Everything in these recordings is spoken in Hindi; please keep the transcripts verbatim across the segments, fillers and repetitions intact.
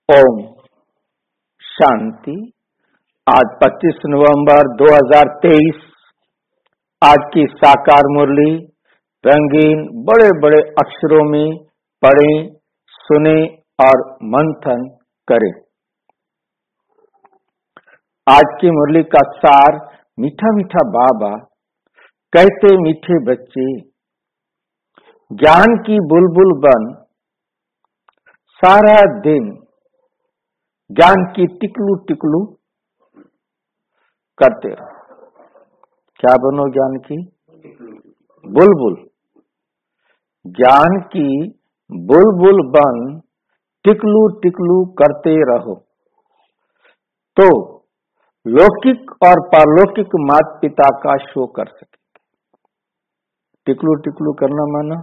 ओम शांति। आज पच्चीस नवंबर दो हज़ार तेईस। आज की साकार मुरली रंगीन बड़े बड़े अक्षरों में पढ़ें, सुने और मंथन करें। आज की मुरली का सार, मीठा मीठा बाबा कहते मीठे बच्चे, ज्ञान की बुलबुल बन सारा दिन ज्ञान की टिकलू टिकलू करते रहो। क्या बनो? ज्ञान की बुलबुल। ज्ञान की बुलबुल बन टिकलू टिकलू करते रहो, तो लौकिक और पारलौकिक माता पिता का शो कर सकेंगे। टिकलू टिकलू करना माना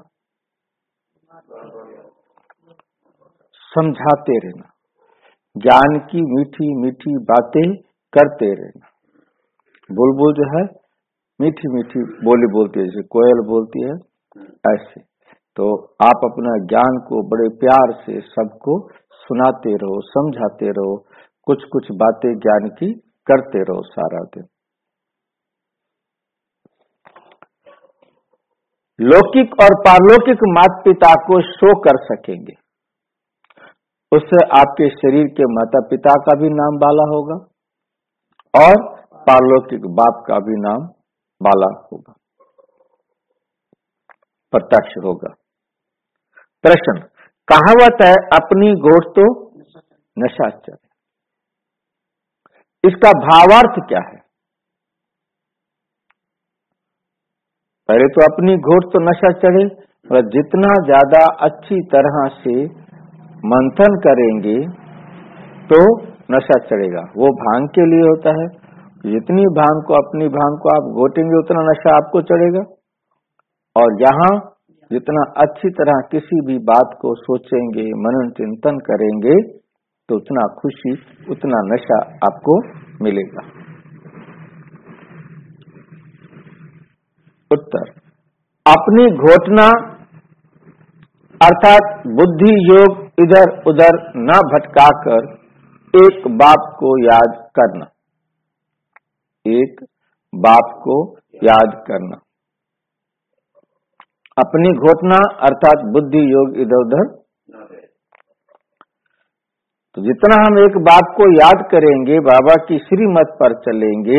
समझाते रहना, ज्ञान की मीठी मीठी बातें करते रहना। बुलबुल जो है मीठी मीठी बोली बोलती है, जैसे कोयल बोलती है ऐसे। तो आप अपना ज्ञान को बड़े प्यार से सबको सुनाते रहो, समझाते रहो, कुछ कुछ बातें ज्ञान की करते रहो सारा दिन। लौकिक और पारलौकिक माता पिता को शो कर सकेंगे, उससे आपके शरीर के माता पिता का भी नाम बाला होगा और पारलौकिक बाप का भी नाम बाला होगा, प्रत्यक्ष होगा। प्रश्न, कहावत है अपनी गोट तो नशा चढ़े, इसका भावार्थ क्या है? पहले तो अपनी घोट तो नशा चढ़े, और जितना ज्यादा अच्छी तरह से मंथन करेंगे तो नशा चढ़ेगा। वो भांग के लिए होता है, जितनी भांग को अपनी भांग को आप घोटेंगे उतना नशा आपको चढ़ेगा। और यहाँ जितना अच्छी तरह किसी भी बात को सोचेंगे, मनन चिंतन करेंगे, तो उतना खुशी, उतना नशा आपको मिलेगा। उत्तर, अपनी घोटना अर्थात बुद्धि योग इधर उधर न भटकाकर एक बाप को याद करना, एक बाप को याद करना। अपनी घोटना अर्थात बुद्धि योग इधर उधर। तो जितना हम एक बाप को याद करेंगे, बाबा की श्रीमत पर चलेंगे,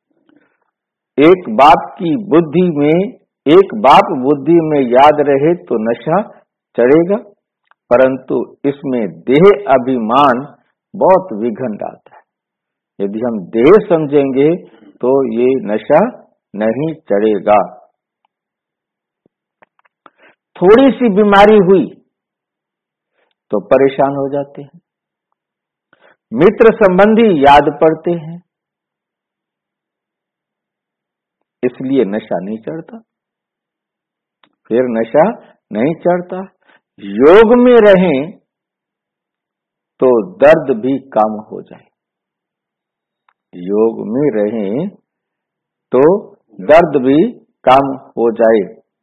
एक बाप की बुद्धि में, एक बाप बुद्धि में याद रहे तो नशा चढ़ेगा। परंतु इसमें देह अभिमान बहुत विघन डालता है। यदि हम देह समझेंगे तो ये नशा नहीं चढ़ेगा। थोड़ी सी बीमारी हुई तो परेशान हो जाते हैं, मित्र संबंधी याद पड़ते हैं, इसलिए नशा नहीं चढ़ता, फिर नशा नहीं चढ़ता। योग में रहें तो दर्द भी कम हो जाए, योग में रहें तो दर्द भी कम हो जाए।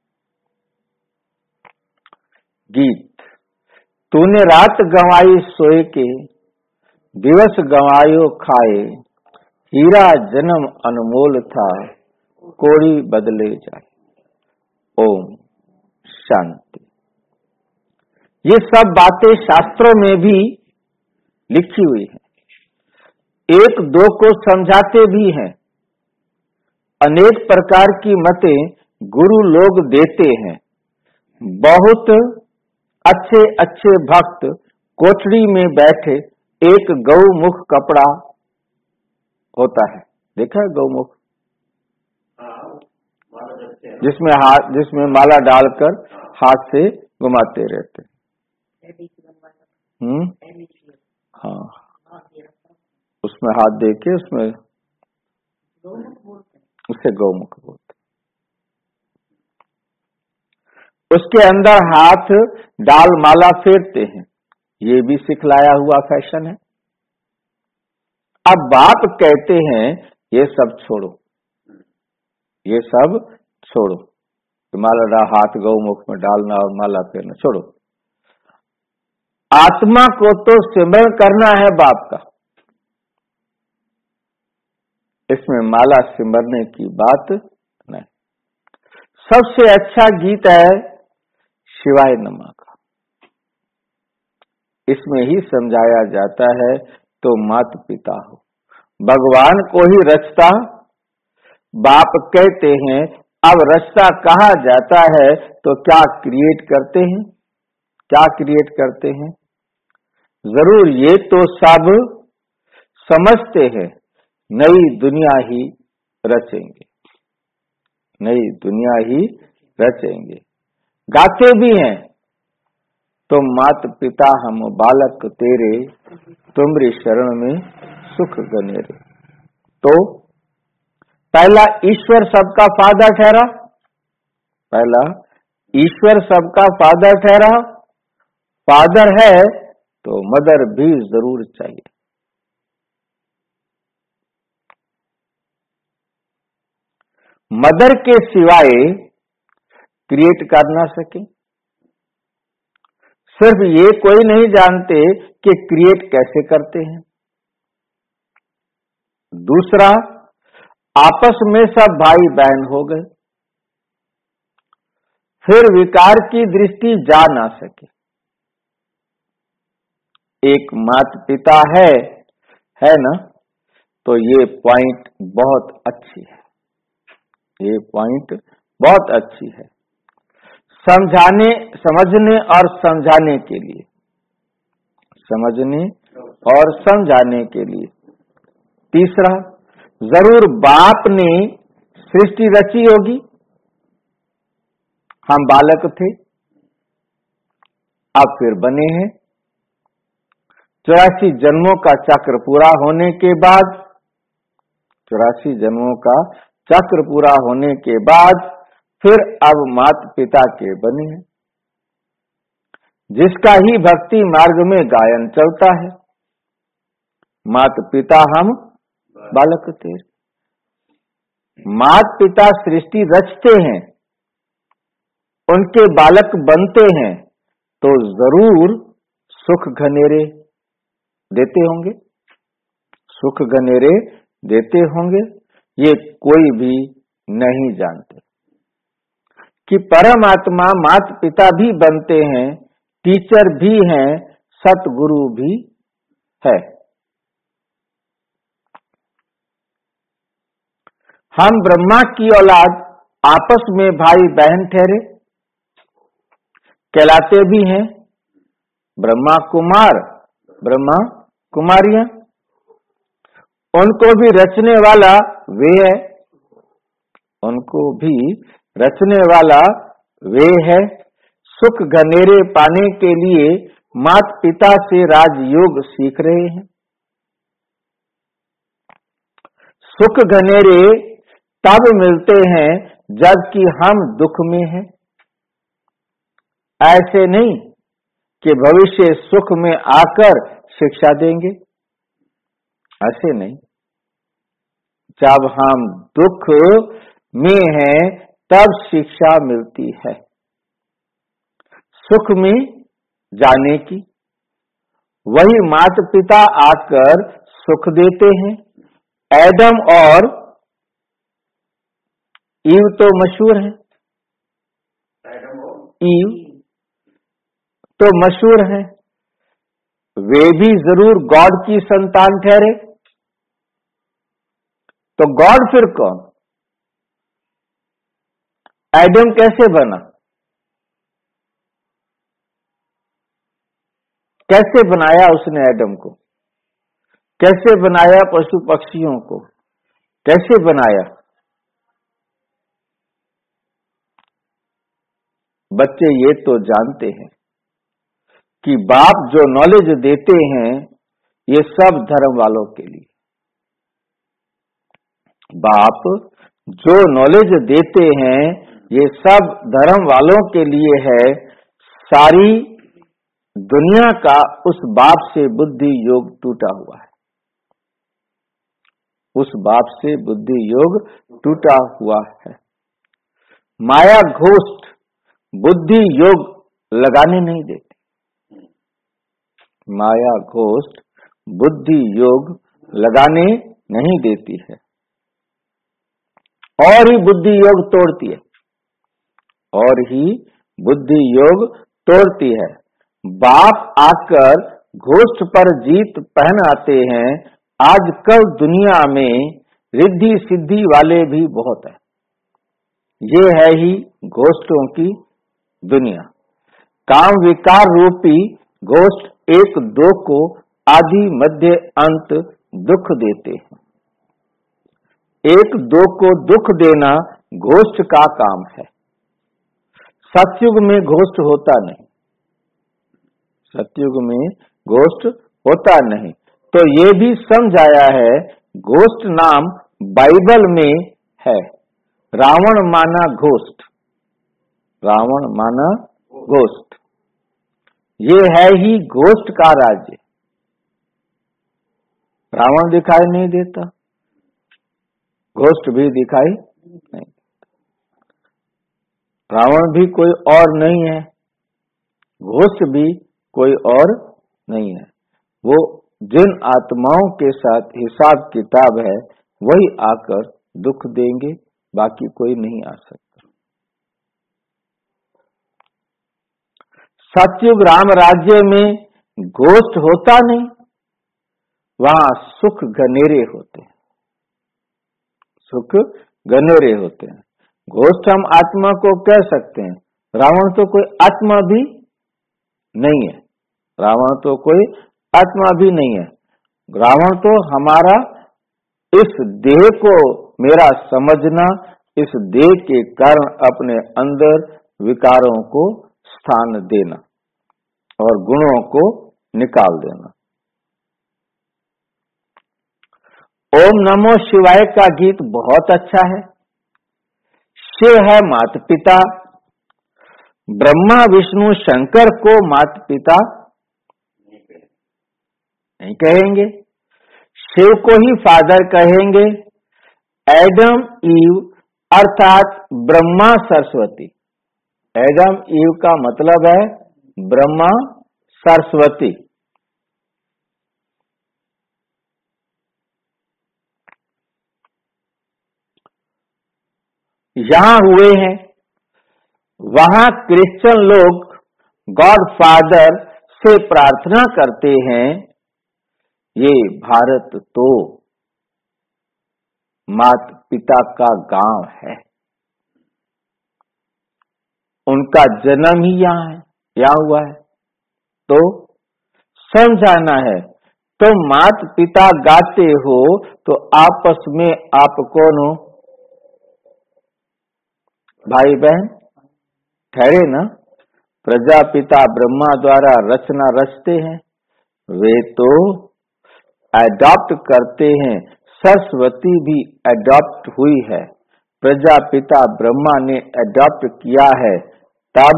गीत, तूने रात गंवाई सोए के, दिवस गंवायो खाए, हीरा जन्म अनमोल था, कोड़ी बदले जाए। ओम शांति। ये सब बातें शास्त्रों में भी लिखी हुई है, एक दो को समझाते भी हैं। अनेक प्रकार की मतें गुरु लोग देते हैं। बहुत अच्छे अच्छे भक्त कोठड़ी में बैठे, एक गौमुख कपड़ा होता है, देखा है गौमुख, जिसमें हाथ जिसमें माला डालकर हाथ से घुमाते रहते हैं। हम्म हाँ, उसमें हाथ दे के उसमें उससे गौमुख बोलते। उसके अंदर हाथ डाल माला फेरते हैं, ये भी सिखलाया हुआ फैशन है। अब बाप कहते हैं ये सब छोड़ो, ये सब छोड़ो, माला हाथ गौमुख में डालना और माला फेरना छोड़ो। आत्मा को तो सिमरण करना है बाप का, इसमें माला सिमरने की बात नहीं। सबसे अच्छा गीत है शिवाय नमः का, इसमें ही समझाया जाता है तो माता पिता हो, भगवान को ही रचता बाप कहते हैं। अब रचता कहा जाता है तो क्या क्रिएट करते हैं, क्या क्रिएट करते हैं? जरूर ये तो सब समझते हैं, नई दुनिया ही रचेंगे, नई दुनिया ही रचेंगे। गाते भी हैं, तो मात पिता हम बालक तेरे, तुमरी शरण में सुख गनेरे। तो पहला ईश्वर सबका फादर ठहरा, पहला ईश्वर सबका फादर ठहरा। फादर है तो मदर भी जरूर चाहिए। मदर के सिवाय क्रिएट कर ना सके। सिर्फ ये कोई नहीं जानते कि क्रिएट कैसे करते हैं। दूसरा, आपस में सब भाई बहन हो गए, फिर विकार की दृष्टि जा ना सके। एक माता पिता है है ना, तो ये पॉइंट बहुत अच्छी है, ये पॉइंट बहुत अच्छी है। समझाने समझने और समझाने के लिए, समझने और समझाने के लिए। तीसरा, जरूर बाप ने सृष्टि रची होगी, हम बालक थे, अब फिर बने हैं। चौरासी जन्मों का चक्र पूरा होने के बाद, चौरासी जन्मों का चक्र पूरा होने के बाद फिर अब माता पिता के बने हैं, जिसका ही भक्ति मार्ग में गायन चलता है। माता पिता हम बालक तेरे। माता पिता सृष्टि रचते हैं, उनके बालक बनते हैं, तो जरूर सुख घनेरे देते होंगे, सुख घनेरे देते होंगे। ये कोई भी नहीं जानते कि परमात्मा माता पिता भी बनते हैं, टीचर भी हैं, सतगुरु भी है। हम ब्रह्मा की औलाद आपस में भाई बहन ठहरे, कहलाते भी हैं ब्रह्मा कुमार, ब्रह्मा कुमारियां। उनको भी रचने वाला वे है, उनको भी रचने वाला वे है। सुख घनेरे पाने के लिए माता पिता से राजयोग सीख रहे हैं। सुख घनेरे तब मिलते हैं जबकि हम दुख में हैं। ऐसे नहीं कि भविष्य सुख में आकर शिक्षा देंगे, ऐसे नहीं। जब हम दुख में हैं तब शिक्षा मिलती है सुख में जाने की। वही माता पिता आकर सुख देते हैं। एडम और ईव तो मशहूर है, ईव तो मशहूर है, वे भी जरूर गॉड की संतान ठहरे। तो गॉड फिर कौन? एडम कैसे बना? कैसे बनाया उसने एडम को? कैसे बनाया पशु पक्षियों को? कैसे बनाया? बच्चे ये तो जानते हैं कि बाप जो नॉलेज देते हैं ये सब धर्म वालों के लिए। बाप जो नॉलेज देते हैं ये सब धर्म वालों के लिए है। सारी दुनिया का उस बाप से बुद्धि योग टूटा हुआ है, उस बाप से बुद्धि योग टूटा हुआ है। माया घोस्ट बुद्धि योग लगाने नहीं देते। माया घोष्ट बुद्धि योग लगाने नहीं देती है और ही बुद्धि योग तोड़ती है, और ही बुद्धि योग तोड़ती है। बाप आकर घोष्ट पर जीत पहनाते हैं। आजकल दुनिया में रिद्धि सिद्धि वाले भी बहुत है। ये है ही घोष्टों की दुनिया। काम विकार रूपी घोष्ट एक दो को आदि मध्य अंत दुख देते हैं। एक दो को दुख देना घोष्ट का काम है। सतयुग में घोष्ट होता नहीं, सतयुग में घोष्ट होता नहीं। तो ये भी समझाया है, घोष्ट नाम बाइबल में है। रावण माना घोष्ट, रावण माना घोष्ट, ये है ही घोष्ट का राज्य। रावण दिखाई नहीं देता, घोष्ट भी दिखाई नहीं। रावण भी कोई और नहीं है, घोष्ट भी कोई और नहीं है। वो जिन आत्माओं के साथ हिसाब किताब है वही आकर दुख देंगे, बाकी कोई नहीं आ सकता। सतयुग राम राज्य में घोष्ट होता नहीं, वहां सुख घनेरे होते हैं, सुख घनेरे होते हैं। घोष्ट हम आत्मा को कह सकते हैं, रावण तो कोई आत्मा भी नहीं है, रावण तो कोई आत्मा भी नहीं है। रावण तो हमारा इस देह को मेरा समझना, इस देह के कारण अपने अंदर विकारों को स्थान देना और गुणों को निकाल देना। ओम नमो शिवाय का गीत बहुत अच्छा है। शिव है माता पिता, ब्रह्मा विष्णु शंकर को माता पिता नहीं कहेंगे, शिव को ही फादर कहेंगे। एडम ईव अर्थात ब्रह्मा सरस्वती। एडम ईव का मतलब है ब्रह्मा सरस्वती। यहां हुए हैं, वहां क्रिश्चियन लोग गॉड फादर से प्रार्थना करते हैं। ये भारत तो माता पिता का गांव है, उनका जन्म ही यहाँ है, यहाँ हुआ है, तो समझाना है। तो माता पिता गाते हो तो आपस में आप कौन हो? भाई बहन ठहरे ना। प्रजापिता ब्रह्मा द्वारा रचना रचते हैं, वे तो अडॉप्ट करते हैं। सरस्वती भी अडॉप्ट हुई है, प्रजापिता ब्रह्मा ने अडॉप्ट किया है। तब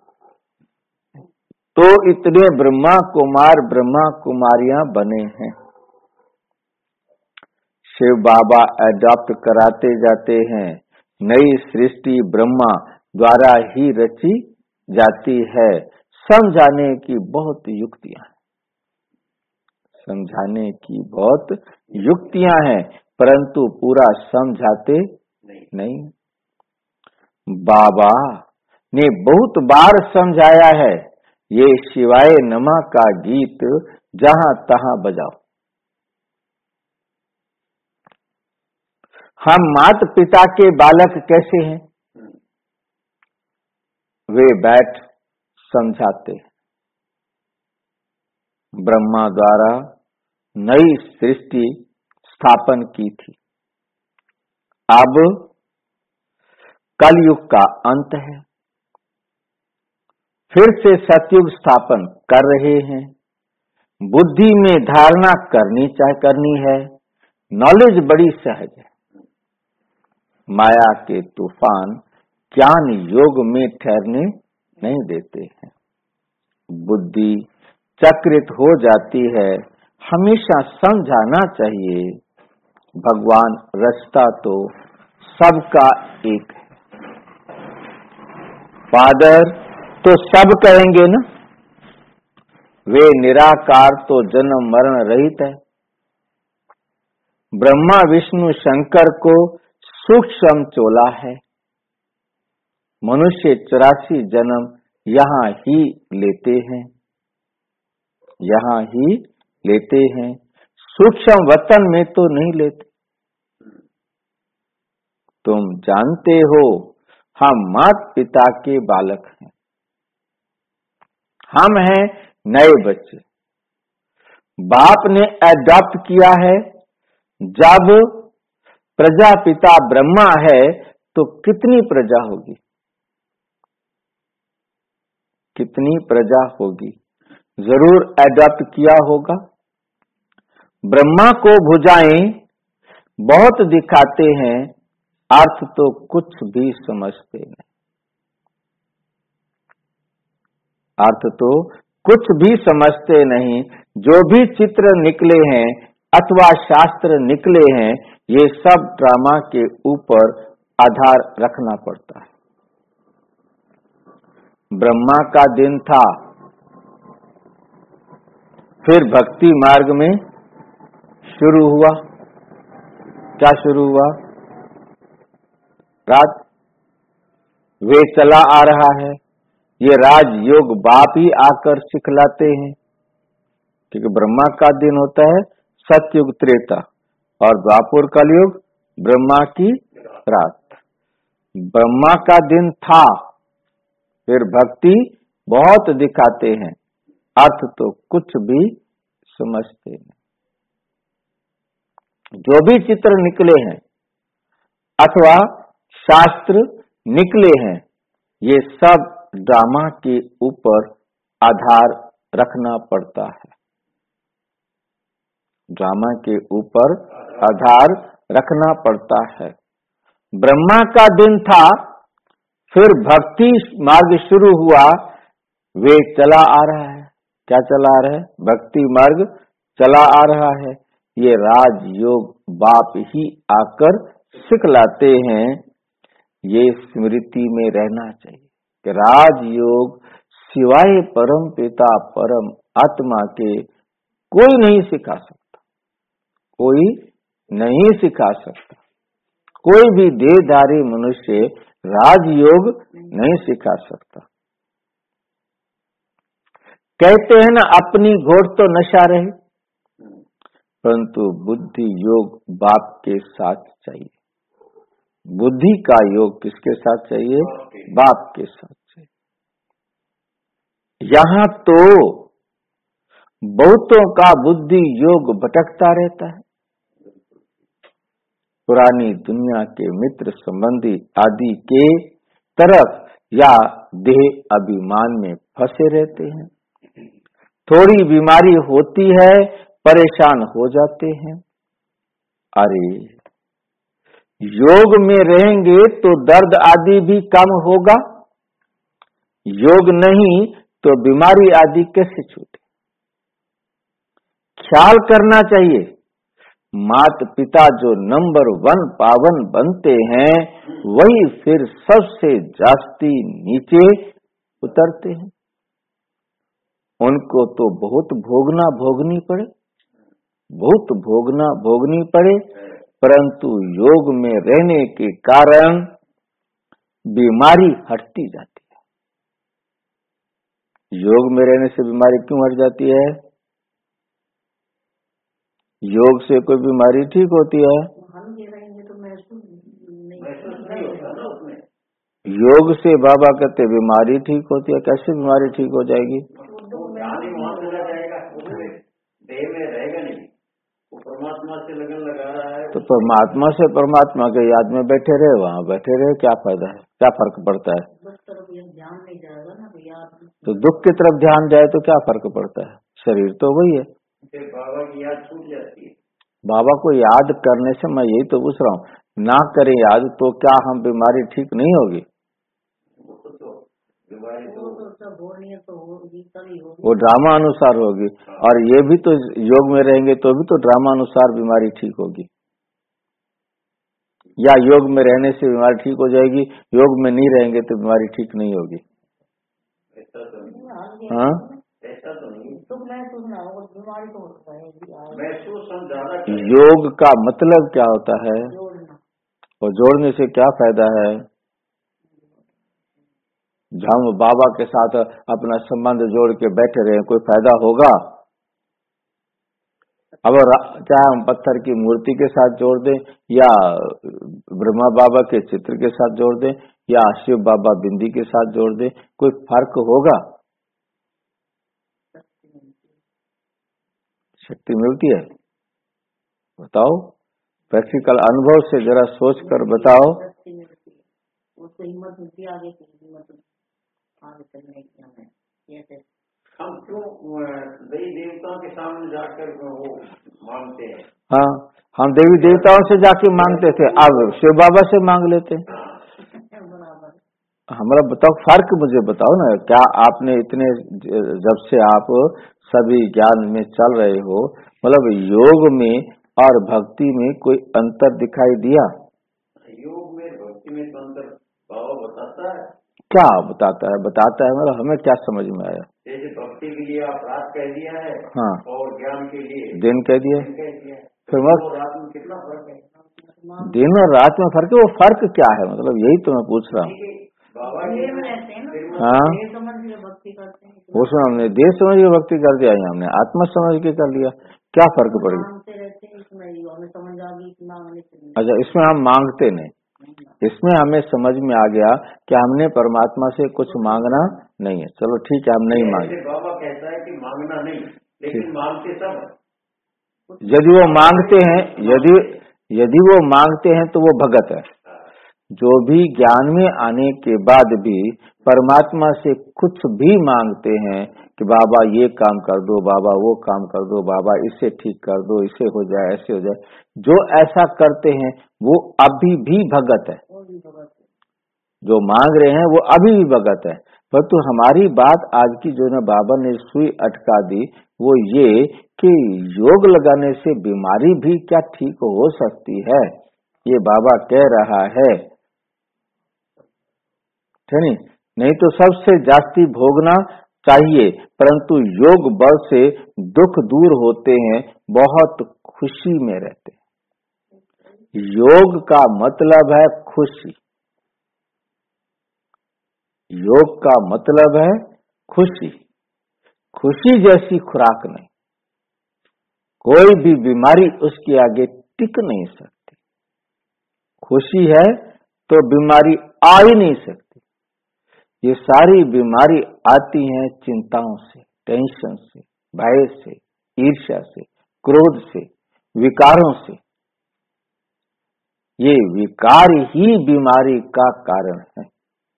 तो इतने ब्रह्मा कुमार ब्रह्मा कुमारियां बने हैं। शिव बाबा अडॉप्ट कराते जाते हैं। नई सृष्टि ब्रह्मा द्वारा ही रची जाती है। समझाने की बहुत युक्तियां हैं, समझाने की बहुत युक्तियां हैं, परंतु पूरा समझाते नहीं। बाबा ने बहुत बार समझाया है, ये शिवाय नमा का गीत जहां तहां बजाओ। हम माता पिता के बालक कैसे हैं? वे बैठ समझाते हैं। ब्रह्मा द्वारा नई सृष्टि स्थापन की थी, अब कलयुग का अंत है, फिर से सतयुग स्थापन कर रहे हैं। बुद्धि में धारणा करनी चाहे करनी है, नॉलेज बड़ी सहज है। माया के तूफान ज्ञान योग में ठहरने नहीं देते हैं। बुद्धि चक्रित हो जाती है। हमेशा समझाना चाहिए, भगवान रास्ता तो सबका एक है। फादर तो सब कहेंगे ना, वे निराकार तो जन्म मरण रहित है। ब्रह्मा विष्णु शंकर को सूक्ष्म चोला है। मनुष्य चौरासी जन्म यहाँ ही लेते हैं, यहाँ ही लेते हैं, सूक्ष्म वतन में तो नहीं लेते। तुम जानते हो हम माता पिता के बालक हैं, हम हैं नए बच्चे। बाप ने अडॉप्ट किया है। जब प्रजापिता ब्रह्मा है तो कितनी प्रजा होगी, कितनी प्रजा होगी, जरूर अडॉप्ट किया होगा। ब्रह्मा को भुजाएं बहुत दिखाते हैं, अर्थ तो कुछ भी समझते नहीं, अर्थ तो कुछ भी समझते नहीं। जो भी चित्र निकले हैं अथवा शास्त्र निकले हैं, ये सब ड्रामा के ऊपर आधार रखना पड़ता है। ब्रह्मा का दिन था, फिर भक्ति मार्ग में शुरू हुआ। क्या शुरू हुआ? रात वे चला आ रहा है। ये राजयोग बाप ही आकर सिखलाते हैं, क्योंकि ब्रह्मा का दिन होता है सतयुग त्रेता और द्वापर कलयुग ब्रह्मा की रात। ब्रह्मा का दिन था, फिर भक्ति बहुत दिखाते हैं, अर्थ तो कुछ भी समझते नहीं। जो भी चित्र निकले हैं अथवा शास्त्र निकले हैं, ये सब ड्रामा के ऊपर आधार रखना पड़ता है, ड्रामा के ऊपर आधार रखना पड़ता है। ब्रह्मा का दिन था, फिर भक्ति मार्ग शुरू हुआ। वे चला आ रहा है। क्या चला आ रहा है? भक्ति मार्ग चला आ रहा है। ये राजयोग बाप ही आकर सिखलाते हैं। ये स्मृति में रहना चाहिए कि राजयोग सिवाय परम पिता परम आत्मा के कोई नहीं सिखा सकता, कोई नहीं सिखा सकता। कोई भी देहधारी मनुष्य राजयोग नहीं सिखा सकता। कहते हैं ना, अपनी घोड़ तो नशा रहे, परंतु बुद्धि योग बाप के साथ चाहिए। बुद्धि का योग किसके साथ चाहिए? बाप के साथ चाहिए। यहाँ तो बहुतों का बुद्धि योग भटकता रहता है, पुरानी दुनिया के मित्र संबंधी आदि के तरफ या देह अभिमान में फंसे रहते हैं। थोड़ी बीमारी होती है, परेशान हो जाते हैं। अरे योग में रहेंगे तो दर्द आदि भी कम होगा, योग नहीं तो बीमारी आदि कैसे छूटे? ख्याल करना चाहिए। माता पिता जो नंबर वन पावन बनते हैं, वही फिर सबसे जास्ती नीचे उतरते हैं। उनको तो बहुत भोगना भोगनी पड़े, बहुत भोगना भोगनी पड़े, परंतु योग में रहने के कारण बीमारी हटती जाती है। योग में रहने से बीमारी क्यों हट जाती है? योग से कोई बीमारी ठीक होती है? योग से बाबा कहते बीमारी ठीक होती है। कैसे बीमारी ठीक हो जाएगी? देह में रहेगा नहीं, वो परमात्मा से लगन लगा रहा है। तो परमात्मा से परमात्मा के याद में बैठे रहे, वहाँ बैठे रहे, क्या फायदा है? क्या फर्क पड़ता है? ध्यान नहीं जाएगा ना, तो याद तो दुख की तरफ ध्यान जाए तो क्या फर्क पड़ता है? शरीर तो वही है। फिर बाबा की याद छूट जाती है। बाबा को याद करने से, मैं यही तो पूछ रहा हूँ, ना करें याद तो क्या हम बीमारी ठीक नहीं होगी? वो ड्रामा अनुसार होगी, और ये भी तो योग में रहेंगे तो भी तो ड्रामा अनुसार बीमारी ठीक होगी, या योग में रहने से बीमारी ठीक हो जाएगी, योग में नहीं रहेंगे तो बीमारी ठीक नहीं होगी। हाँ, ऐसा तो नहीं। योग का मतलब क्या होता है और जोड़ने से क्या फायदा है? हम बाबा के साथ अपना संबंध जोड़ के बैठे रहे, कोई फायदा होगा? अब चाहे हम पत्थर की मूर्ति के साथ जोड़ दें या ब्रह्मा बाबा के चित्र के साथ जोड़ दें या शिव बाबा बिंदी के साथ जोड़ दें, कोई फर्क होगा? शक्ति मिलती है? बताओ, प्रैक्टिकल अनुभव से जरा सोच कर बताओ। हम क्यों देवी देवताओं के सामने जाकर वो मांगते हैं? हाँ, हम देवी देवताओं से जाके मांगते थे, अब शिव बाबा से मांग लेते हैं। हमारा बताओ फर्क, मुझे बताओ ना, क्या आपने इतने जब से आप सभी ज्ञान में चल रहे हो, मतलब योग में और भक्ति में कोई अंतर दिखाई दिया? योग में भक्ति में तो अंतर बाबा बताता है। क्या बताता है? बताता है मतलब हमें क्या समझ में आया? जैसे भक्ति के लिए आप रात कह दिया है, हाँ, और ज्ञान के लिए दिन कह दिया, फिर तो रात में कितना फर्क है? दिन और रात में फर्क है, वो फर्क क्या है? मतलब यही तो मैं पूछ रहा हूँ। बाबा हाँ, उसमें हमने देह समझ के भक्ति कर दिया या हमने आत्मा समझ के कर लिया, क्या फर्क पड़ गया? अच्छा, इसमें हम मांगते नहीं, इसमें हमें समझ में आ गया कि हमने परमात्मा से कुछ मांगना नहीं है। चलो ठीक है, हम नहीं मांगे। बाबा कहता है कि मांगना नहीं, लेकिन मांगते सब। यदि वो मांगते हैं, यदि यदि वो मांगते हैं तो वो भगत है। जो भी ज्ञान में आने के बाद भी परमात्मा से कुछ भी मांगते हैं कि बाबा ये काम कर दो, बाबा वो काम कर दो, बाबा इससे ठीक कर दो, इससे हो जाए, ऐसे हो जाए, जो ऐसा करते हैं वो अभी भी भगत है। जो मांग रहे हैं वो अभी भी भगत है। परंतु हमारी बात आज की जो ना बाबा ने सुई अटका दी, वो ये कि योग लगाने से बीमारी भी क्या ठीक हो सकती है, ये बाबा कह रहा है। नहीं नहीं तो सबसे जास्ती भोगना चाहिए, परंतु योग बल से दुख दूर होते हैं, बहुत खुशी में रहते हैं। योग का मतलब है खुशी, योग का मतलब है खुशी। खुशी जैसी खुराक नहीं, कोई भी बीमारी उसके आगे टिक नहीं सकती। खुशी है तो बीमारी आ ही नहीं सकती। ये सारी बीमारी आती हैं चिंताओं से, टेंशन से, भय से, ईर्ष्या से, क्रोध से, विकारों से। ये विकार ही बीमारी का कारण है।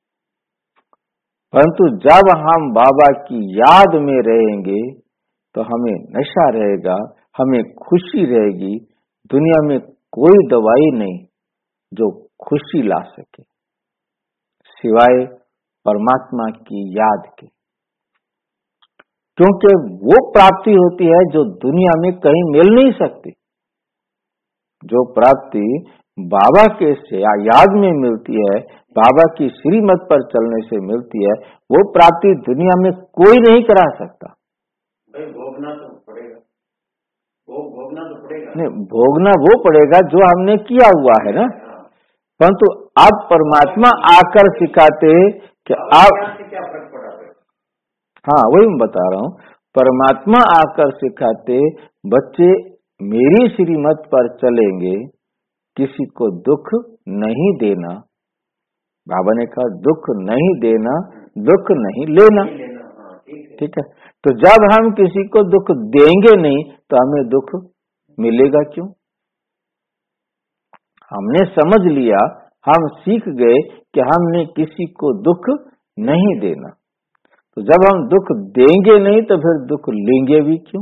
परंतु जब हम बाबा की याद में रहेंगे तो हमें नशा रहेगा, हमें खुशी रहेगी। दुनिया में कोई दवाई नहीं जो खुशी ला सके सिवाय परमात्मा की याद के, क्योंकि वो प्राप्ति होती है जो दुनिया में कहीं मिल नहीं सकती। जो प्राप्ति बाबा के से याद में मिलती है, बाबा की श्रीमत पर चलने से मिलती है, वो प्राप्ति दुनिया में कोई नहीं करा सकता। भाई भोगना तो पड़ेगा, वो भोगना तो पड़ेगा। नहीं, भोगना वो पड़ेगा जो हमने किया हुआ है ना। परंतु अब परमात्मा आकर सिखाते कि आप, क्या फर्क पड़ा है? हाँ वही मैं बता रहा हूँ। परमात्मा आकर सिखाते, बच्चे मेरी श्रीमत पर चलेंगे, किसी को दुख नहीं देना। बाबा ने कहा दुख नहीं देना, दुख नहीं लेना। ठीक है, तो जब हम किसी को दुख देंगे नहीं तो हमें दुख मिलेगा क्यों? हमने समझ लिया, हम सीख गए कि हमने किसी को दुख नहीं देना। तो जब हम दुख देंगे नहीं तो फिर दुख लेंगे भी क्यों?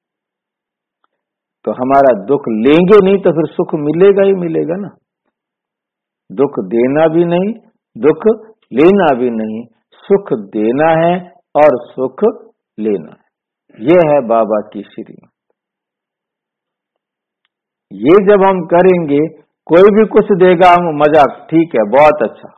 तो हमारा दुख लेंगे नहीं तो फिर सुख मिलेगा ही मिलेगा ना। दुख देना भी नहीं, दुख लेना भी नहीं, सुख देना है और सुख लेना है। ये है बाबा की श्रीमत। ये जब हम करेंगे, कोई भी कुछ देगा हम मजाक, ठीक है, बहुत अच्छा,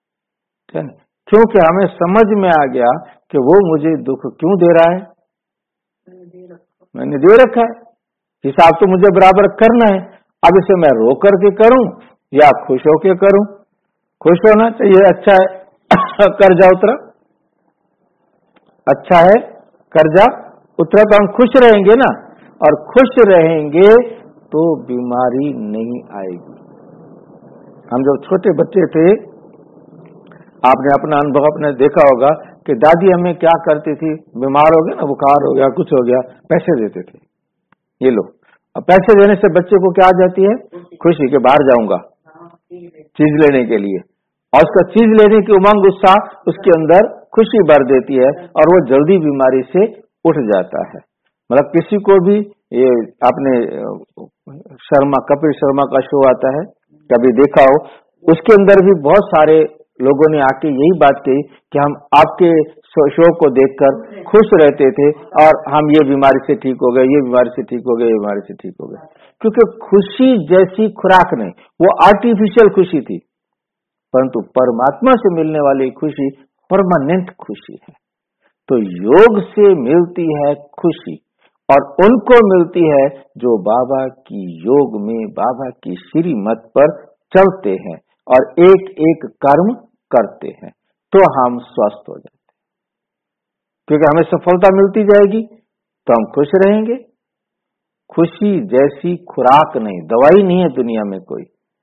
ठीक है, क्योंकि हमें समझ में आ गया कि वो मुझे दुख क्यों दे रहा है। मैंने दे रखा है, हिसाब तो मुझे बराबर करना है। अब इसे मैं रो करके करूं या खुश होके करूं? खुश होना चाहिए, अच्छा है कर्जा उतरा, अच्छा है कर्जा उतरा तो हम खुश रहेंगे ना, और खुश रहेंगे तो बीमारी नहीं आएगी। हम जब छोटे बच्चे थे, आपने अपना अनुभव अपने देखा होगा कि दादी हमें क्या करती थी, बीमार हो गया ना, बुखार हो गया, कुछ हो गया, पैसे देते थे, ये लो। अब पैसे देने से बच्चे को क्या आ जाती है? खुशी के बाहर जाऊंगा चीज लेने के लिए, और उसका चीज लेने की उमंग उत्साह उसके अंदर खुशी भर देती है, और वो जल्दी बीमारी से उठ जाता है। मतलब किसी को भी, ये आपने शर्मा कपिल शर्मा का शो आता है, कभी देखा हो, उसके अंदर भी बहुत सारे लोगों ने आके यही बात कही कि हम आपके शो को देखकर खुश रहते थे और हम ये बीमारी से ठीक हो गए, ये बीमारी से ठीक हो गए, ये बीमारी से ठीक हो गए। क्योंकि खुशी जैसी खुराक नहीं, वो आर्टिफिशियल खुशी थी, परंतु परमात्मा से मिलने वाली खुशी परमानेंट खुशी है। तो योग से मिलती है खुशी, और उनको मिलती है जो बाबा की योग में, बाबा की श्रीमत पर चलते हैं और एक एक कर्म करते हैं, तो हम स्वस्थ हो जाते हैं। क्योंकि हमें सफलता मिलती जाएगी तो हम खुश रहेंगे। खुशी जैसी खुराक नहीं, दवाई नहीं है दुनिया में, कोई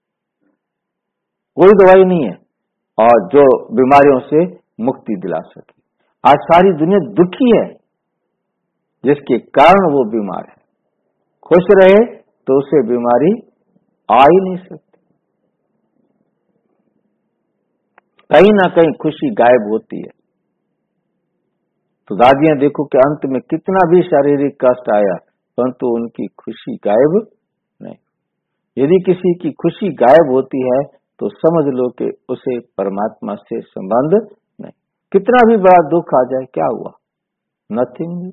कोई दवाई नहीं है और जो बीमारियों से मुक्ति दिला सके। आज सारी दुनिया दुखी है, जिसके कारण वो बीमार है। खुश रहे तो उसे बीमारी आ ही नहीं सकती। कहीं ना कहीं खुशी गायब होती है। तो दादियां देखो कि अंत में कितना भी शारीरिक कष्ट आया, परंतु उनकी खुशी गायब नहीं। यदि किसी की खुशी गायब होती है तो समझ लो कि उसे परमात्मा से संबंध नहीं। कितना भी बड़ा दुख आ जाए, क्या हुआ? नथिंग।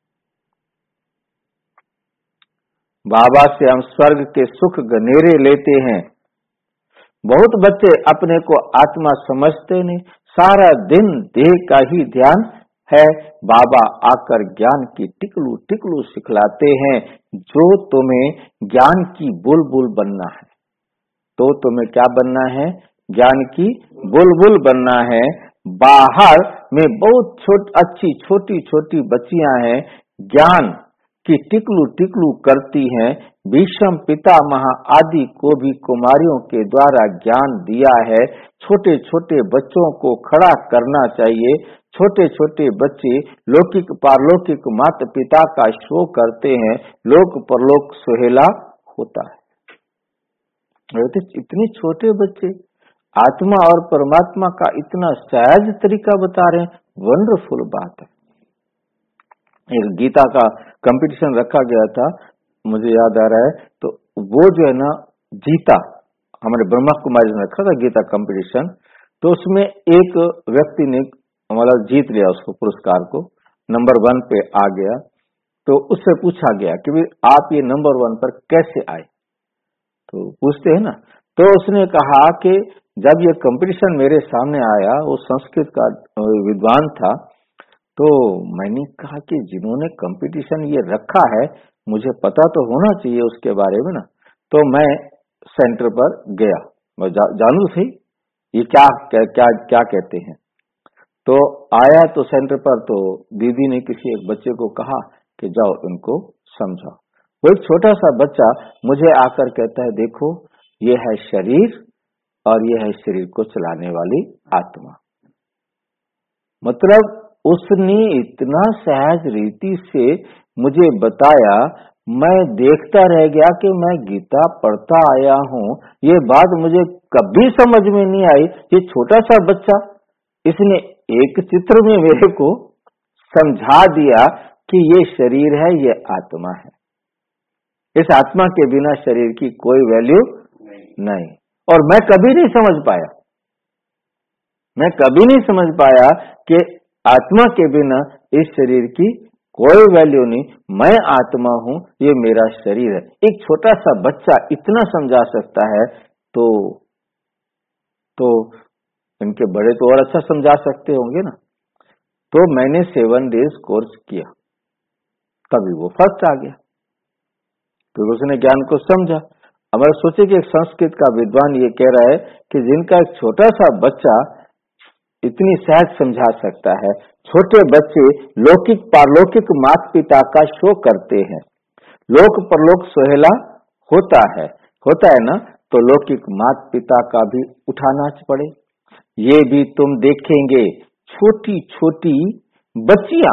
बाबा से हम स्वर्ग के सुख गनेरे लेते हैं। बहुत बच्चे अपने को आत्मा समझते नहीं, सारा दिन देह का ही ध्यान है। बाबा आकर ज्ञान की टिकलू टिकलू सिखलाते हैं। जो तुम्हें ज्ञान की बुलबुल बनना है, तो तुम्हें क्या बनना है? ज्ञान की बुलबुल बनना है। बाहर में बहुत छोट अच्छी छोटी छोटी बच्चियां हैं, ज्ञान की टिकलू टिकलू करती हैं। भीष्म पितामह आदि को भी कुमारियों के द्वारा ज्ञान दिया है। छोटे छोटे बच्चों को खड़ा करना चाहिए। छोटे छोटे बच्चे लौकिक पारलौकिक माता पिता का शो करते हैं, लोक परलोक सुहेला होता है। इतने छोटे बच्चे आत्मा और परमात्मा का इतना सहज तरीका बता रहे हैं, वंडरफुल बात है। एक गीता का कंपटीशन रखा गया था, मुझे याद आ रहा है, तो वो जो है ना जीता, हमारे ब्रह्मा कुमारी ने रखा था गीता कंपटीशन, तो उसमें एक व्यक्ति ने मतलब जीत लिया उसको पुरस्कार को, नंबर वन पे आ गया। तो उससे पूछा गया कि भाई आप ये नंबर वन पर कैसे आए, तो पूछते हैं ना, तो उसने कहा कि जब ये कंपटीशन मेरे सामने आया, वो संस्कृत का विद्वान था, तो मैंने कहा कि जिन्होंने कंपटीशन ये रखा है, मुझे पता तो होना चाहिए उसके बारे में ना। तो मैं सेंटर पर गया, मैं जा, जानू सही ये क्या क्या क्या, क्या कहते हैं। तो आया तो सेंटर पर, तो दीदी ने किसी एक बच्चे को कहा कि जाओ इनको समझाओ। वो एक छोटा सा बच्चा मुझे आकर कहता है, देखो ये है शरीर और ये है शरीर को चलाने वाली आत्मा। मतलब उसने इतना सहज रीति से मुझे बताया, मैं देखता रह गया कि मैं गीता पढ़ता आया हूँ। ये बात मुझे कभी समझ में नहीं आई। ये छोटा सा बच्चा, इसने एक चित्र में मेरे को समझा दिया कि ये शरीर है, ये आत्मा है। इस आत्मा के बिना शरीर की कोई वैल्यू नहीं, नहीं। और मैं कभी नहीं समझ पाया, मैं कभी नहीं समझ पाया कि आत्मा के बिना इस शरीर की कोई वैल्यू नहीं। मैं आत्मा हूं, ये मेरा शरीर है। एक छोटा सा बच्चा इतना समझा सकता है, तो तो इनके बड़े तो और अच्छा समझा सकते होंगे ना। तो मैंने सेवन डेज कोर्स किया, तभी वो फर्स्ट आ गया, क्योंकि उसने ज्ञान को समझा। अब सोचे कि एक संस्कृत का विद्वान ये कह रहा है कि जिनका एक छोटा सा बच्चा इतनी सहज समझा सकता है, छोटे बच्चे लौकिक पारलौकिक माता पिता का शो करते हैं, लोक परलोक सुहेला होता है होता है ना, तो लौकिक माता पिता का भी उठाना पड़े। ये भी तुम देखेंगे छोटी छोटी बच्चियां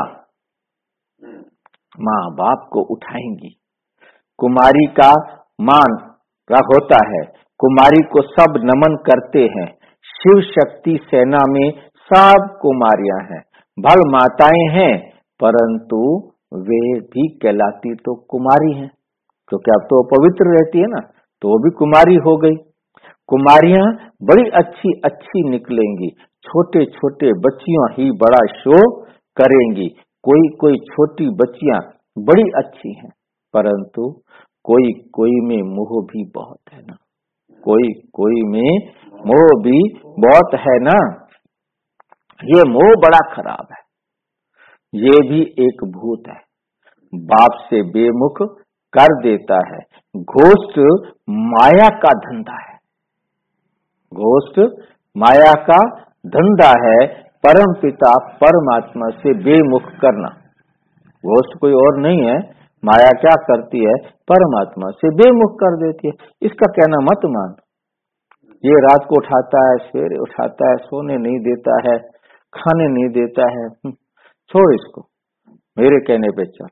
माँ बाप को उठाएंगी। कुमारी का मान होता है, कुमारी को सब नमन करते हैं। शिव शक्ति सेना में सब कुमारियां हैं, भल माताएं हैं, परंतु वे भी कहलाती तो कुमारी हैं, क्योंकि अब तो पवित्र रहती है ना, तो वो भी कुमारी हो गई। कुमारियां बड़ी अच्छी अच्छी निकलेंगी, छोटे छोटे बच्चियों ही बड़ा शो करेंगी। कोई कोई छोटी बच्चियां बड़ी अच्छी हैं, परंतु कोई कोई में मोह भी बहुत है ना, कोई कोई में मोह भी बहुत है ना। ये मोह बड़ा खराब है, ये भी एक भूत है, बाप से बेमुख कर देता है। घोष्ट माया का धंधा है, घोष्ट माया का धंधा है। परम पिता परमात्मा से बेमुख करना, घोष्ट कोई और नहीं है। माया क्या करती है, परमात्मा से बेमुख कर देती है। इसका कहना मत मान। ये रात को उठाता है, सवेरे उठाता है, सोने नहीं देता है, खाने नहीं देता है, छोड़ इसको, मेरे कहने पे चल।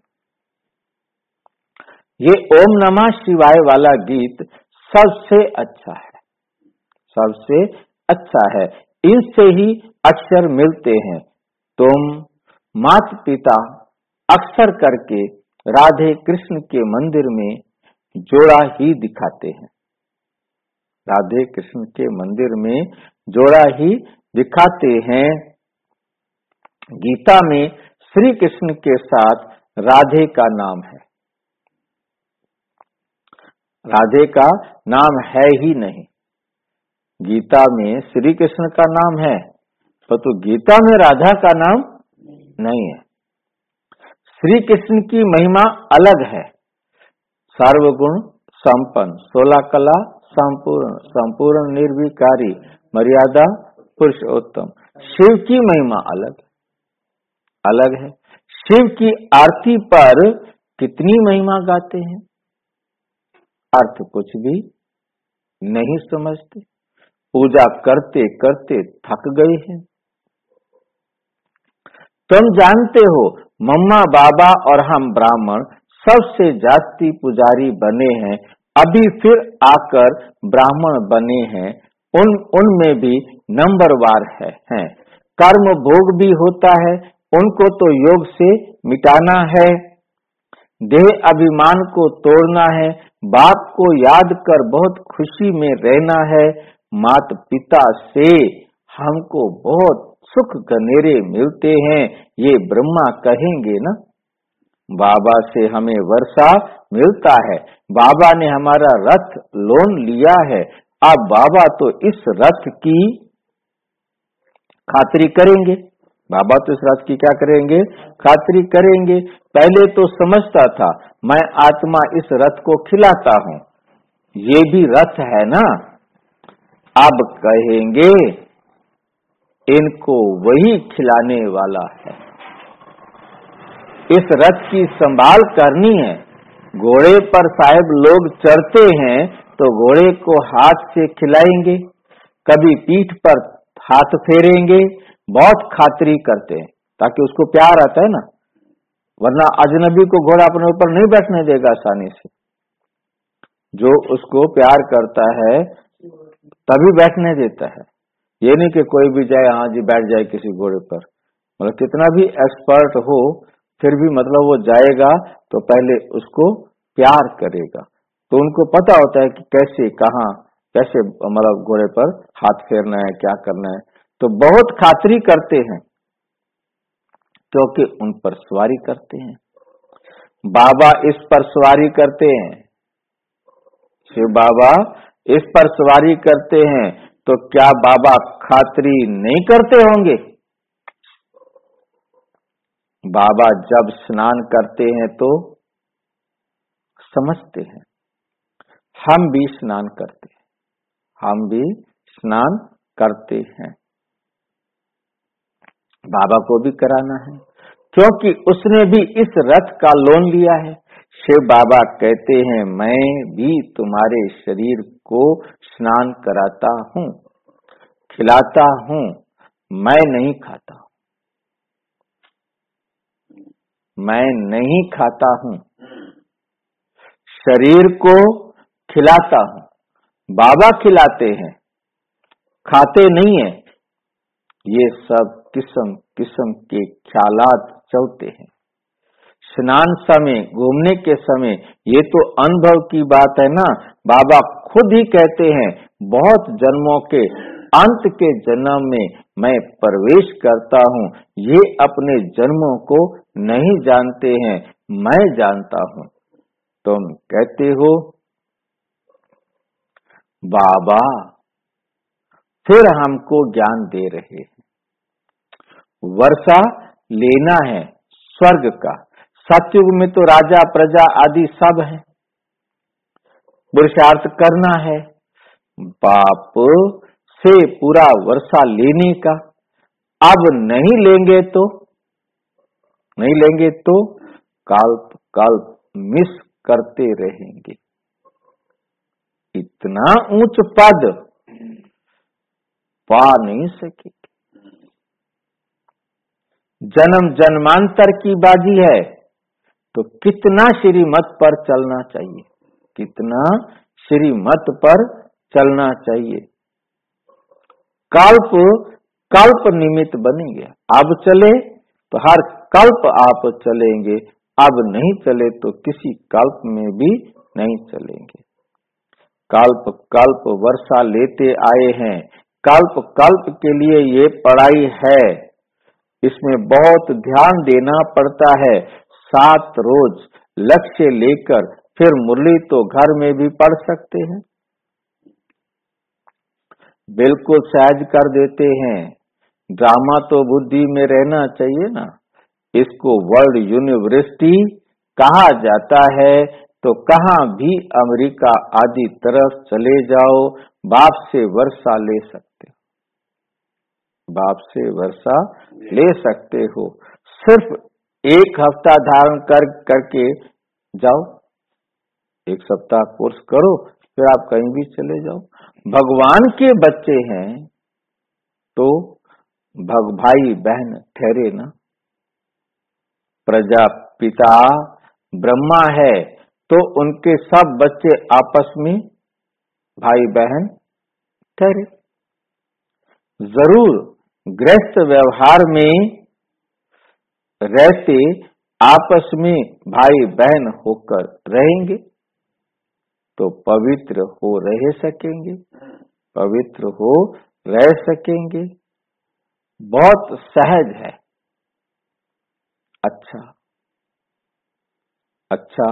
ये ओम नमः शिवाय वाला गीत सबसे अच्छा है, सबसे अच्छा है। इनसे ही अक्षर मिलते हैं। तुम माता पिता अक्सर करके राधे कृष्ण के मंदिर में जोड़ा ही दिखाते हैं, राधे कृष्ण के मंदिर में जोड़ा ही दिखाते हैं। गीता में श्री कृष्ण के साथ राधे का नाम है, राधे का नाम है ही नहीं। गीता में श्री कृष्ण का नाम है, तो, तो गीता में राधा का नाम नहीं है। श्री कृष्ण की महिमा अलग है, सर्वगुण संपन्न, सोलह कला संपूर्ण, संपूर्ण निर्विकारी, मर्यादा पुरुषोत्तम। शिव की महिमा अलग अलग है। शिव की आरती पर कितनी महिमा गाते हैं, अर्थ कुछ भी नहीं समझते, पूजा करते करते थक गए हैं। तुम जानते हो मम्मा बाबा और हम ब्राह्मण सबसे जास्ती पुजारी बने हैं, अभी फिर आकर ब्राह्मण बने हैं। उन उनमें भी नंबरवार है, हैं। कर्म भोग भी होता है, उनको तो योग से मिटाना है। देह अभिमान को तोड़ना है, बाप को याद कर बहुत खुशी में रहना है। माता पिता से हमको बहुत सुख गनेरे मिलते हैं, ये ब्रह्मा कहेंगे ना। बाबा से हमें वर्षा मिलता है, बाबा ने हमारा रथ लोन लिया है। अब बाबा तो इस रथ की खातिरी करेंगे, बाबा तो इस रथ की क्या करेंगे, खातिरी करेंगे। पहले तो समझता था मैं आत्मा इस रथ को खिलाता हूँ, ये भी रथ है ना। अब कहेंगे इनको वही खिलाने वाला है, इस रथ की संभाल करनी है। घोड़े पर साहब लोग चढ़ते हैं तो घोड़े को हाथ से खिलाएंगे, कभी पीठ पर हाथ फेरेंगे, बहुत खातिरी करते हैं ताकि उसको प्यार आता है ना, वरना अजनबी को घोड़ा अपने ऊपर नहीं बैठने देगा आसानी से। जो उसको प्यार करता है तभी बैठने देता है, ये नहीं कि कोई भी जाए हाँ जी बैठ जाए किसी घोड़े पर। मतलब कितना भी एक्सपर्ट हो फिर भी मतलब वो जाएगा तो पहले उसको प्यार करेगा। तो उनको पता होता है कि कैसे कहाँ कैसे मतलब घोड़े पर हाथ फेरना है, क्या करना है, तो बहुत खातिरी करते हैं क्योंकि उन पर सवारी करते हैं। बाबा इस पर सवारी करते हैं, शिव बाबा इस पर सवारी करते हैं, तो क्या बाबा खातिरी नहीं करते होंगे? बाबा जब स्नान करते हैं तो समझते हैं, हम भी स्नान करते हैं, हम भी स्नान करते हैं। बाबा को भी कराना है, क्योंकि उसने भी इस रथ का लोन लिया है। शिव बाबा कहते हैं, मैं भी तुम्हारे शरीर को स्नान कराता हूँ, खिलाता हूँ, मैं नहीं खाता, मैं नहीं खाता हूँ, शरीर को खिलाता हूँ। बाबा खिलाते हैं, खाते नहीं है। ये सब किस्म किस्म के ख्यालात चलते हैं। स्नान समय, घूमने के समय, ये तो अनुभव की बात है ना। बाबा खुद ही कहते हैं, बहुत जन्मों के अंत के जन्म में मैं प्रवेश करता हूँ, ये अपने जन्मों को नहीं जानते हैं, मैं जानता हूँ। तुम कहते हो बाबा फिर हमको ज्ञान दे रहे हैं, वर्षा लेना है स्वर्ग का। सतयुग में तो राजा प्रजा आदि सब है, पुरुषार्थ करना है बाप से पूरा वर्षा लेने का। अब नहीं लेंगे तो नहीं लेंगे तो कल्प कल्प मिस करते रहेंगे। इतना ऊंच पद पा नहीं सकेंगे। जन्म जन्मांतर की बाजी है, तो कितना श्रीमत पर चलना चाहिए, कितना श्रीमत पर चलना चाहिए। कल्प कल्प निमित्त बनेंगे। अब चले तो हर कल्प आप चलेंगे, अब नहीं चले तो किसी कल्प में भी नहीं चलेंगे। कल्प कल्प वर्षा लेते आए हैं, कल्प कल्प के लिए ये पढ़ाई है, इसमें बहुत ध्यान देना पड़ता है। सात रोज लक्ष्य लेकर फिर मुरली तो घर में भी पढ़ सकते हैं, बिल्कुल सहज कर देते हैं। ड्रामा तो बुद्धि में रहना चाहिए ना। इसको वर्ल्ड यूनिवर्सिटी कहा जाता है, तो कहाँ भी अमेरिका आदि तरफ चले जाओ, बाप से वर्षा ले सकते हो, बाप से वर्षा ले सकते हो। सिर्फ एक हफ्ता धारण कर करके जाओ, एक सप्ताह कोर्स करो, फिर आप कहीं भी चले जाओ। भगवान के बच्चे हैं तो भग भाई बहन ठहरे ना। प्रजापिता ब्रह्मा है तो उनके सब बच्चे आपस में भाई बहन ठहरे। जरूर गृहस्थ व्यवहार में रहते आपस में भाई बहन होकर रहेंगे तो पवित्र हो रह सकेंगे, पवित्र हो रह सकेंगे। बहुत सहज है। अच्छा अच्छा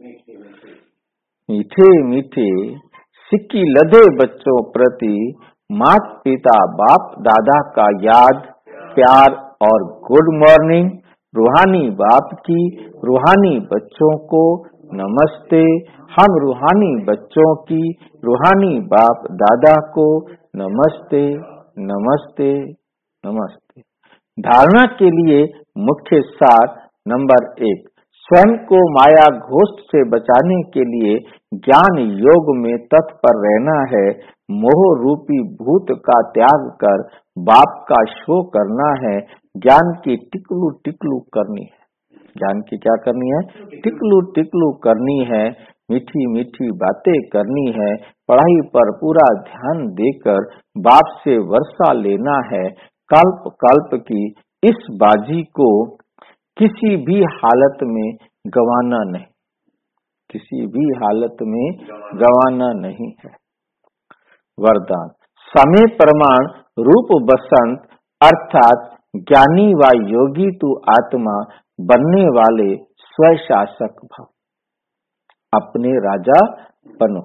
मीठे मीठे सिक्की लदे बच्चों प्रति माता पिता बाप दादा का याद प्यार और गुड मॉर्निंग। रूहानी बाप की रूहानी बच्चों को नमस्ते। हम रूहानी बच्चों की रूहानी बाप दादा को नमस्ते नमस्ते नमस्ते। धारणा के लिए मुख्य सार नंबर एक, स्वयं को माया घोष्ट से बचाने के लिए ज्ञान योग में तत्पर रहना है। मोह रूपी भूत का त्याग कर बाप का शो करना है। ज्ञान की टिकलू टिकलू करनी है। ज्ञान की क्या करनी है? टिकलू टिकलू करनी है। मीठी मीठी बातें करनी है। पढ़ाई पर पूरा ध्यान देकर बाप से वर्षा लेना है। कल्प कल्प की इस बाजी को किसी भी हालत में गंवाना नहीं, किसी भी हालत में गंवाना नहीं है। वरदान, समय प्रमाण रूप बसंत अर्थात ज्ञानी व योगी तू आत्मा बनने वाले स्वशासक भव। अपने राजा बनो।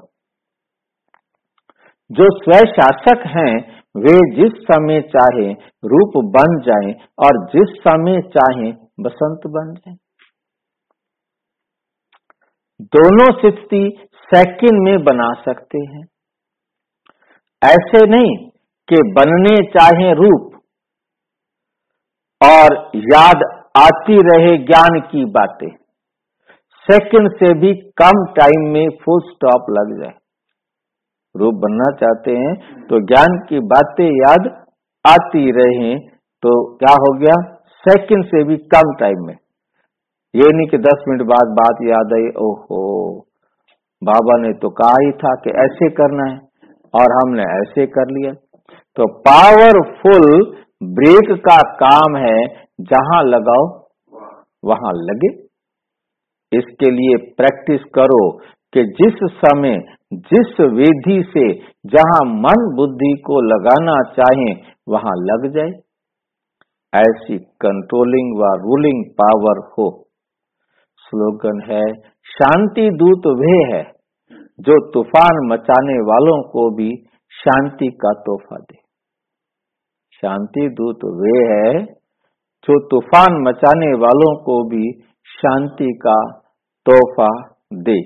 जो स्वशासक हैं वे जिस समय चाहे रूप बन जाएं और जिस समय चाहे बसंत बन जाए। दोनों स्थिति सेकंड में बना सकते हैं। ऐसे नहीं कि बनने चाहे रूप और याद आती रहे ज्ञान की बातें, सेकंड से भी कम टाइम में फुल स्टॉप लग जाए। रूप बनना चाहते हैं तो ज्ञान की बातें याद आती रहे, तो क्या हो गया, सेकंड से भी कम टाइम में। ये नहीं कि दस मिनट बाद बात याद आई, ओहो बाबा ने तो कहा ही था कि ऐसे करना है और हमने ऐसे कर लिया। तो पावरफुल ब्रेक का काम है, जहां लगाओ वहां लगे। इसके लिए प्रैक्टिस करो कि जिस समय जिस विधि से जहां मन बुद्धि को लगाना चाहे वहां लग जाए, ऐसी कंट्रोलिंग व रूलिंग पावर हो। स्लोगन है, शांति दूत वे है जो तूफान मचाने वालों को भी शांति का तोहफा दे। शांति दूत वे है जो तूफान मचाने वालों को भी शांति का तोहफा दे।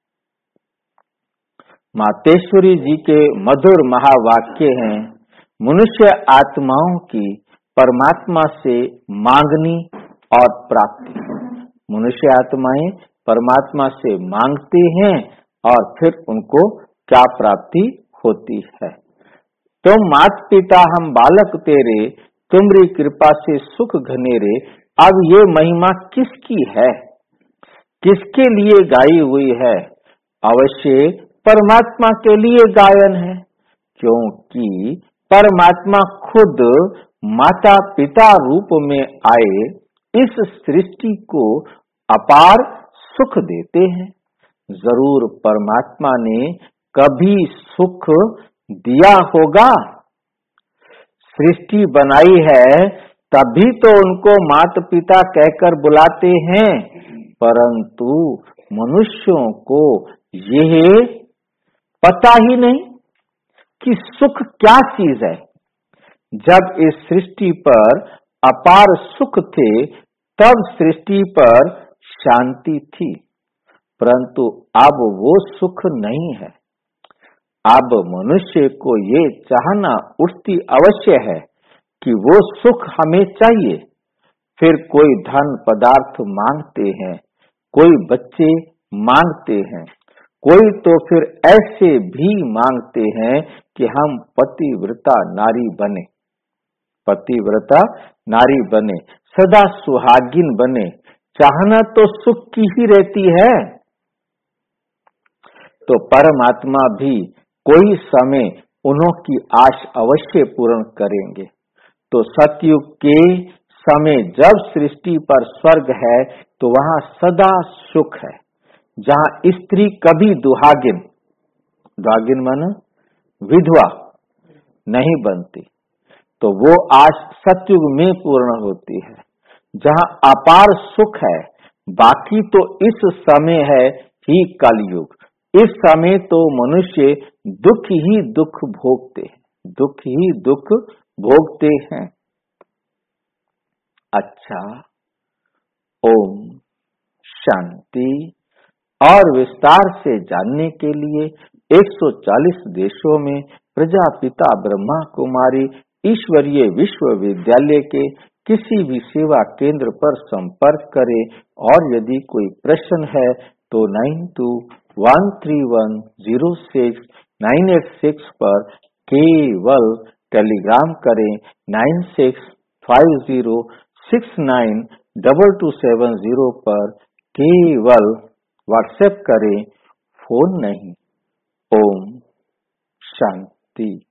मातेश्वरी जी के मधुर महावाक्य हैं, मनुष्य आत्माओं की परमात्मा से मांगनी और प्राप्ति। मनुष्य आत्माएं परमात्मा से मांगते हैं और फिर उनको क्या प्राप्ति होती है। तुम मात पिता हम बालक तेरे, तुमरी कृपा से सुख घनेरे। अब ये महिमा किसकी है, किसके लिए गाई हुई है? अवश्य परमात्मा के लिए गायन है, क्योंकि परमात्मा खुद माता पिता रूप में आए इस सृष्टि को अपार सुख देते हैं। जरूर परमात्मा ने कभी सुख दिया होगा। सृष्टि बनाई है तभी तो उनको माता पिता कहकर बुलाते हैं, परंतु मनुष्यों को यह पता ही नहीं कि सुख क्या चीज है। जब इस सृष्टि पर अपार सुख थे तब सृष्टि पर शांति थी, परंतु अब वो सुख नहीं है। अब मनुष्य को ये चाहना उठती अवश्य है कि वो सुख हमें चाहिए। फिर कोई धन पदार्थ मांगते हैं, कोई बच्चे मांगते हैं, कोई तो फिर ऐसे भी मांगते हैं कि हम पतिव्रता नारी बने, पतिव्रता नारी बने, सदा सुहागिन बने। चाहना तो सुख की ही रहती है। तो परमात्मा भी कोई समय उन्हों की आश अवश्य पूर्ण करेंगे। तो सतयुग के समय जब सृष्टि पर स्वर्ग है तो वहां सदा सुख है, जहां स्त्री कभी दुहागिन, दुहागिन माना विधवा नहीं बनती, तो वो आश सतयुग में पूर्ण होती है, जहां अपार सुख है। बाकी तो इस समय है ही कलयुग। इस समय तो मनुष्य दुख ही दुख भोगते हैं, दुख ही दुख भोगते हैं। अच्छा, ओम शांति। और विस्तार से जानने के लिए एक सौ चालीस देशों में प्रजापिता ब्रह्मा कुमारी ईश्वरीय विश्वविद्यालय के किसी भी सेवा केंद्र पर संपर्क करें। और यदि कोई प्रश्न है तो nine two one three one zero six nine eight six पर केवल टेलीग्राम करें। Nine six five zero six nine double two seven zero पर केवल व्हाट्सएप करें, फोन नहीं। ओम शांति।